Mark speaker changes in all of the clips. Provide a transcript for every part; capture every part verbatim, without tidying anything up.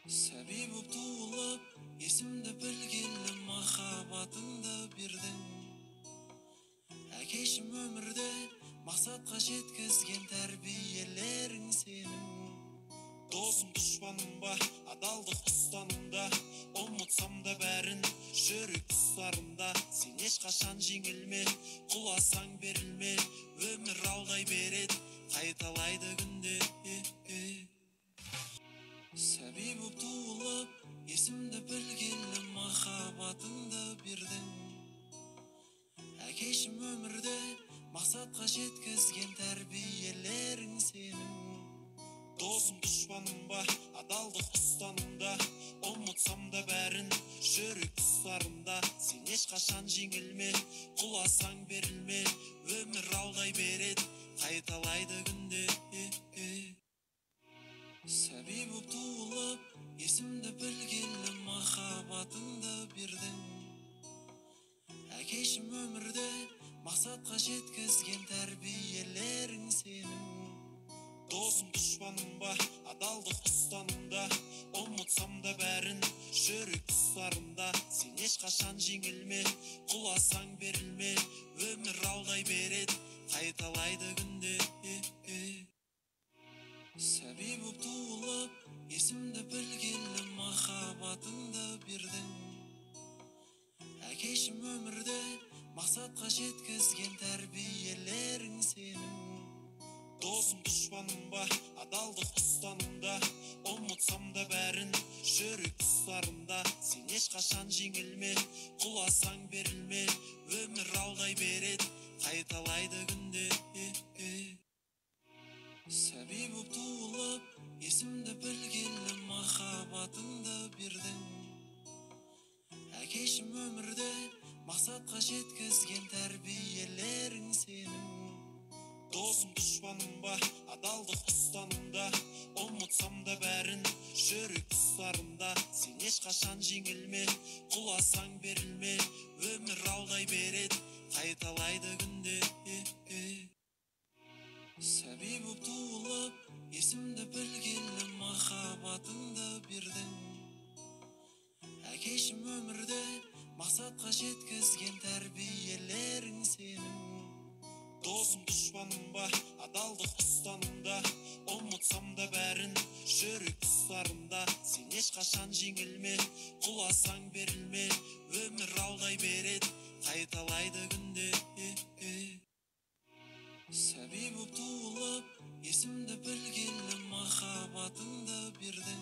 Speaker 1: Сәби боп туылып, есімді білгелі махаббатыңды бердің. Әкешім өмірде мақсатқа жеткізген тәрбиелерің сенің. Досым дұшпаным ба, адалдық ұстанымда, ұмытсам да бәрін жүрек тұстарында. Сен ешқашан жеңілме, құласаң берілме, өмір алдай береді, қайталайды күнде. Сәби боп туылып, есімді білгелі махаббатыңды бердің. Әкешім өмірде мақсатқа жеткізген тәрбиелерің сенің. Досым дұшпаным ба, адалдық ұстанымда, ұмытсам да бәрін жүрек тұстарында. Сен ешқашан жеңілме, құласаң берілме, өмір алдай береді, қайталайды күнде. Сәби боп туылып, есімді білгелі махаббатыңды бердің. Әкешім өмірде мақсатқа жеткізген тәрбиелерің сенің. Досым дұшпаным ба, адалдық ұстанымда, ұмытсам да бәрін жүрек тұстарында. Сен ешқашан жеңілме, құласаң берілме, өмір алдай береді, қайталайды күнде. Сәби боп туылып, есімді білгелі махаббатыңды бердің. Әкешім өмірде мақсатқа жеткізген тәрбиелерің сенің. Досым дұшпаным ба, адалдық ұстанымда, ұмытсам да бәрін жүрек тұстарында. Сен ешқашан жеңілме, құласаң берілме, өмір алдай береді, қайталайды күнде. Сәби боп туылып, есімді білгелі махаббатыңды бердің. Әкешім өмірде мақсатқа жеткізген тәрбиелерің сенің. Досым дұшпаным ба, адалдық ұстанымда, ұмытсам да бәрін жүрек тұстарында. Сен ешқашан жеңілме, құласаң берілме, өмір алдай береді, қайталайды күнде. Сәби боп туылып, есімді білгелі махаббатыңды бердің. Әкешім өмірде мақсатқа жеткізген тәрбиелерің сенің. Досым дұшпаным ба, адалдық ұстанымда, ұмытсам да бәрін жүрек тұстарында. Сен ешқашан жеңілме, құласаң берілме, өмір алдай береді, қайталайды күнде. Сәби боп туылып, есімді білгелі махаббатыңды бердің.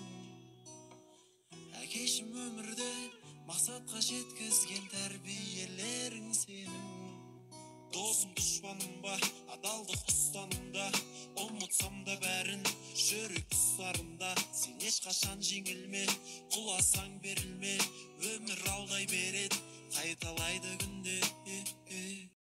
Speaker 1: Әкешім өмірде мақсатқа жеткізген тәрбиелерің сенің. Досым дұшпаным ба, адалдық ұстанымда, ұмытсам да бәрін жүрек тұстарында. Сен ешқашан жеңілме, құласаң берілме, өмір алдай береді, қайталайды күнде.